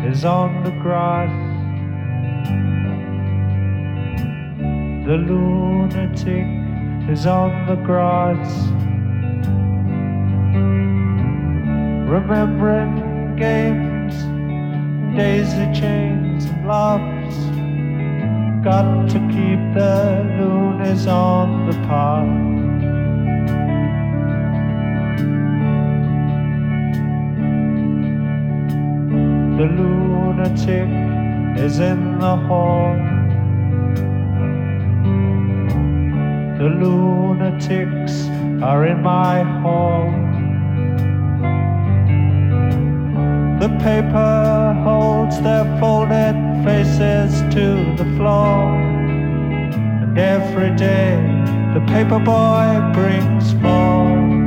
is on the grass. The lunatic is on the grass, remembering games, daisy chains and laughs. Got to keep the loonies on the path. The lunatic is in the hall. The lunatics are in my hall. The paper holds their folded faces to the floor. And every day the paper boy brings more.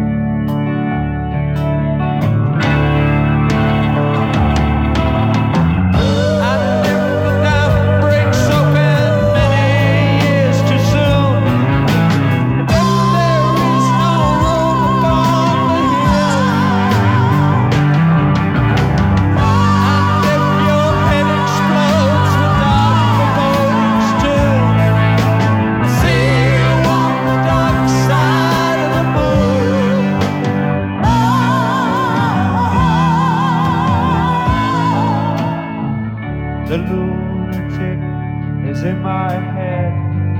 The lunatic is in my head.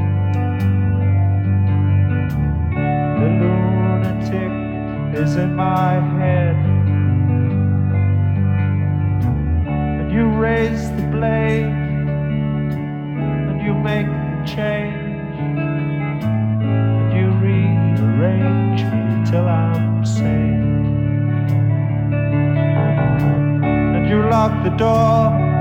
The lunatic is in my head. And you raise the blade, and you make the change, and you rearrange me till I'm sane. And you lock the door,